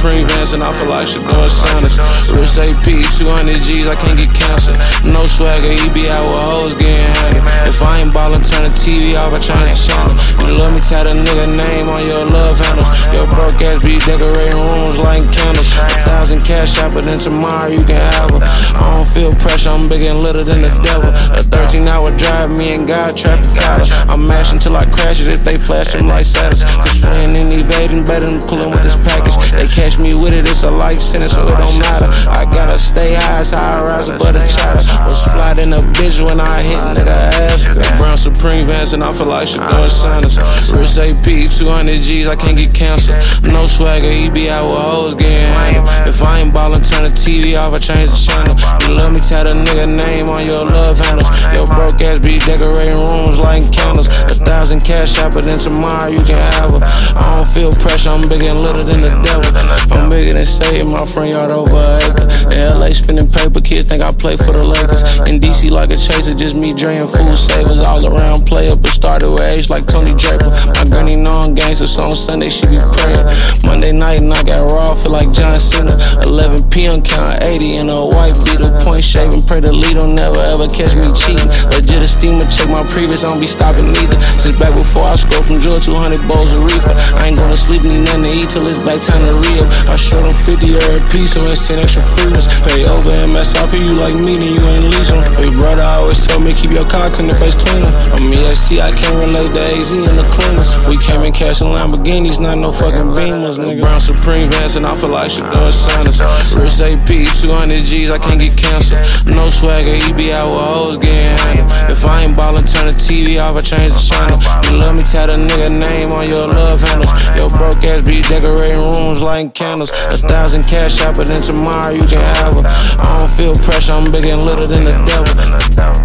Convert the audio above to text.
Supreme Vans and I feel like she doing sinus. Rich AP, 200 G's, I can't get canceled. No swagger, he be out with hoes getting handled. If I ain't ballin', turn the TV off, I change the channel. You love me, tat a nigga name on your love handles. Your broke ass be decorating rooms like candles. 1,000 cash out, but then tomorrow you can have her. I don't feel pressure, I'm bigger and litter than the devil. A 13-hour drive, me and God traffic collar. I'm mashing till I crash it if they flash them like status. Cause fleeing and evading better than pulling with this package. They catch me with it, it's a life sentence, so it don't matter. I gotta stay high as high rise above the chatter. Was fly in a bitch when I hit nigga ass. Brown Supreme Vans and I feel like she doing sinus. Rich AP, 200 G's, I can't get canceled. No swagger, he be out with hoes getting handled. If I ain't ballin', turn the TV off, I change the channel. You love me, tat a nigga name on your love handles. Your broke ass be decorating rooms like candles. 1,000 cash out, but then tomorrow you can have her. I don't feel pressure, I'm bigger and litter than the devil. I'm bigger than Satan, my front yard over an acre. In LA spinning paper, kids think I play for the Lakers. In DC like a chaser, just me drain food savers. All around player, but started with age like Tony Draper. My granny know I'm gangster, so on Sunday she be praying. Monday night and I got raw, feel like John Cena. 11 p.m. count 80 in a white beetle. Point shaving, pray the lead don't never ever catch me cheating. Legit a steamer, check my previous, I don't be stopping neither. Since back before I scored from Georgia, 200 bowls of reefer. I ain't gonna sleep, need nothing to eat till it's back time to re-up. I showed them 50 every piece, so it's 10 extra freedoms. Pay over MSRP, you like me, then you ain't leasing. Big brother always told me keep your cocks in the face cleaner. I'm EST, I can't relate to AZ and the cleaners. We came in cash and Lamborghinis, not no fucking Beamers, nigga. Brown Supreme Vans and I feel like she doing sinus. Rich AP, 200 G's, I can't get canceled. No swagger, he be out with hoes getting handled. If I ain't ballin', turn the TV off, I change the channel. You love me, tat a nigga name on your love handles. Your broke ass be decorating rooms like candles. 1,000 cash out, but then tomorrow you can have her. I don't feel pressure, I'm bigger and litter than the devil.